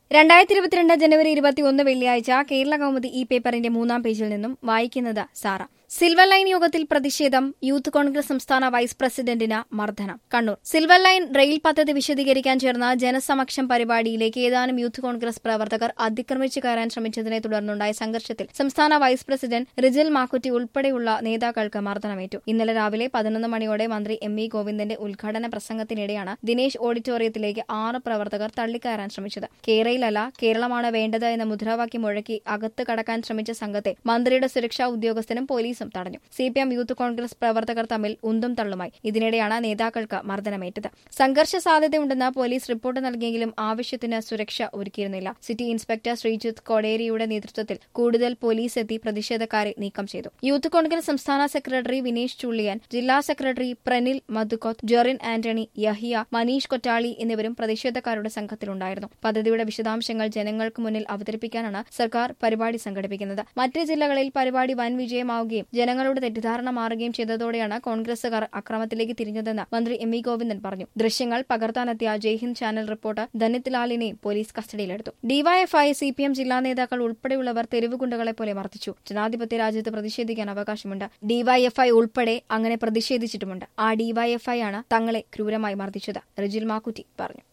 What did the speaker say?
2022 ജനുവരി 21 വെള്ളിയാഴ്ച കേരള കൗമുദി ഈ പേപ്പറിന്റെ 3-ാം പേജിൽ നിന്നും വായിക്കുന്നത് സാറ. സിൽവർ ലൈൻ യോഗത്തിൽ പ്രതിഷേധം. യൂത്ത് കോൺഗ്രസ് സംസ്ഥാന വൈസ് പ്രസിഡന്റിന് മർദ്ദനം. കണ്ണൂർ. സിൽവർ ലൈൻ റെയിൽ പദ്ധതി വിശദീകരിക്കാൻ ചേർന്ന ജനസമക്ഷം പരിപാടിയിലേക്ക് ഏതാനും യൂത്ത് കോൺഗ്രസ് പ്രവർത്തകർ അതിക്രമിച്ചു കയറാൻ ശ്രമിച്ചതിനെ തുടർന്നുണ്ടായ സംഘർഷത്തിൽ സംസ്ഥാന വൈസ് പ്രസിഡന്റ് റിജിൽ മാക്കുറ്റി ഉൾപ്പെടെയുള്ള നേതാക്കൾക്ക് മർദ്ദനമേറ്റു. ഇന്നലെ രാവിലെ 11 മണിയോടെ മന്ത്രി എം.വി. ഗോവിന്ദന്റെ ഉദ്ഘാടന പ്രസംഗത്തിനിടെയാണ് ദിനേശ് ഓഡിറ്റോറിയത്തിലേക്ക് 6 പ്രവർത്തകർ തള്ളിക്കയറാൻ ശ്രമിച്ചത്. കേരളയിലല്ല, കേരളമാണ് വേണ്ടത് എന്ന മുദ്രാവാക്യം മുഴക്കി അകത്ത് കടക്കാൻ ശ്രമിച്ച സംഘത്തെ മന്ത്രിയുടെ സുരക്ഷാ ഉദ്യോഗസ്ഥനും പോലീസും തടഞ്ഞു. സിപിഎം യൂത്ത് കോൺഗ്രസ് പ്രവർത്തകർ തമ്മിൽ ഉന്തും തള്ളുമായി. ഇതിനിടെയാണ് നേതാക്കൾക്ക് മർദ്ദനമേറ്റത്. സംഘർഷ സാധ്യതയുണ്ടെന്ന് പോലീസ് റിപ്പോർട്ട് നൽകിയെങ്കിലും ആവശ്യത്തിന് സുരക്ഷ ഒരുക്കിയിരുന്നില്ല. സിറ്റി ഇൻസ്പെക്ടർ ശ്രീജിത്ത് കോടേരിയുടെ നേതൃത്വത്തിൽ കൂടുതൽ പോലീസ് എത്തി പ്രതിഷേധക്കാരെ നീക്കം ചെയ്തു. യൂത്ത് കോൺഗ്രസ് സംസ്ഥാന സെക്രട്ടറി വിനേഷ് ചുള്ളിയാൻ, ജില്ലാ സെക്രട്ടറി പ്രനിൽ മധുക്കോത്ത്, ജെറിൻ ആന്റണി, യഹിയ, മനീഷ് കൊറ്റാളി എന്നിവരും പ്രതിഷേധക്കാരുടെ സംഘത്തിലുണ്ടായിരുന്നു. പദ്ധതിയുടെ വിശദാംശങ്ങൾ ജനങ്ങൾക്ക് മുന്നിൽ അവതരിപ്പിക്കാനാണ് സർക്കാർ പരിപാടി സംഘടിപ്പിക്കുന്നത്. മറ്റ് ജില്ലകളിൽ പരിപാടി വൻ വിജയമാവുകയും ജനങ്ങളുടെ തെറ്റിദ്ധാരണ മാറുകയും ചെയ്തതോടെയാണ് കോൺഗ്രസുകാർ അക്രമത്തിലേക്ക് തിരിഞ്ഞതെന്ന് മന്ത്രി എം.വി. ഗോവിന്ദൻ പറഞ്ഞു. ദൃശ്യങ്ങൾ പകർത്താനെത്തിയ ജയ്ഹിന്ദ് ചാനൽ റിപ്പോർട്ടർ ധനിത് ലാലിനെയും പോലീസ് കസ്റ്റഡിയിലെടുത്തു. ഡിവൈഎഫ്ഐ, സിപിഎം ജില്ലാ നേതാക്കൾ ഉൾപ്പെടെയുള്ളവർ തെരുവുഗുണ്ടകളെ പോലെ മർദ്ദിച്ചു. ജനാധിപത്യ രാജ്യത്ത് പ്രതിഷേധിക്കാൻ അവകാശമുണ്ട്. ഡിവൈഎഫ്ഐ ഉൾപ്പെടെ അങ്ങനെ പ്രതിഷേധിച്ചിട്ടുമുണ്ട്. ആ ഡിവൈഎഫ്ഐ ആണ് തങ്ങളെ ക്രൂരമായി മർദ്ദിച്ചത്, റിജിൽ മാക്കുറ്റി പറഞ്ഞു.